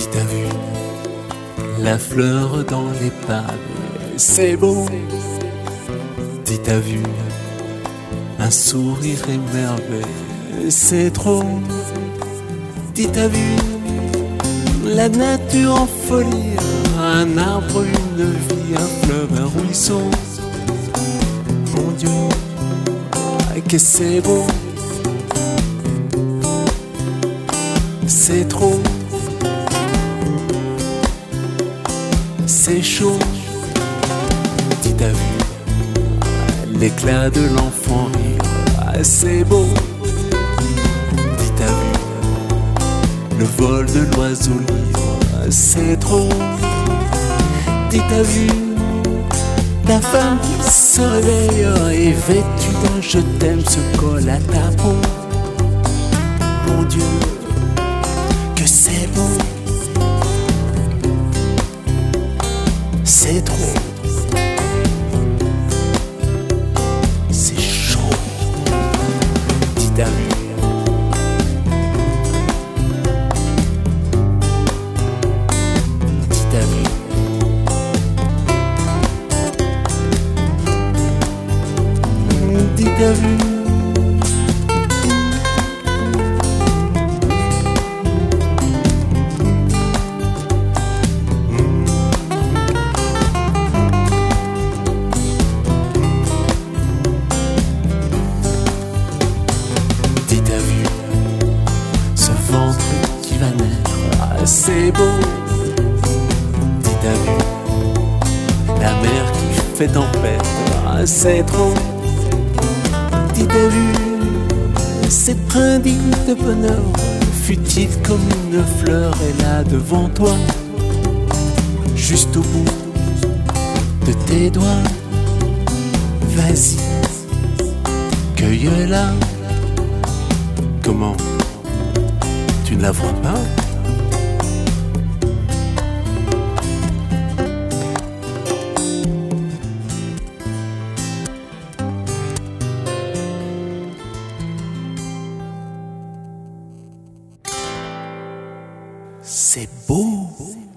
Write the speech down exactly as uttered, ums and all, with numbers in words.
t'as vu la fleur dans les pavés, c'est beau. Si t'as vu un sourire émerveillé, c'est trop. Si t'as vu la nature en folie, un arbre, une vie, un fleuve, un ruisseau, mon Dieu, que c'est beau. C'est trop, c'est chaud. Si t'as vu l'éclat de l'enfant rire, c'est beau. Si t'as vu le vol de l'oiseau libre, c'est trop. Si t'as vu ta femme qui se réveille et vêtue d'un je t'aime se colle à ta peau, mon Dieu, que c'est beau. C'est trop, c'est chaud. Si t'as vu Si t'as vu Si t'as vu Si t'as vu ce ventre qui va naître, c'est beau. Si t'as vu la mer qui fait tempête, c'est trop. Si t'as vu ces brindilles de bonheur, futiles comme une fleur, est là devant toi, juste au bout de tes doigts. Vas-y, cueille-la. Comment? Tu ne la vois pas? C'est beau.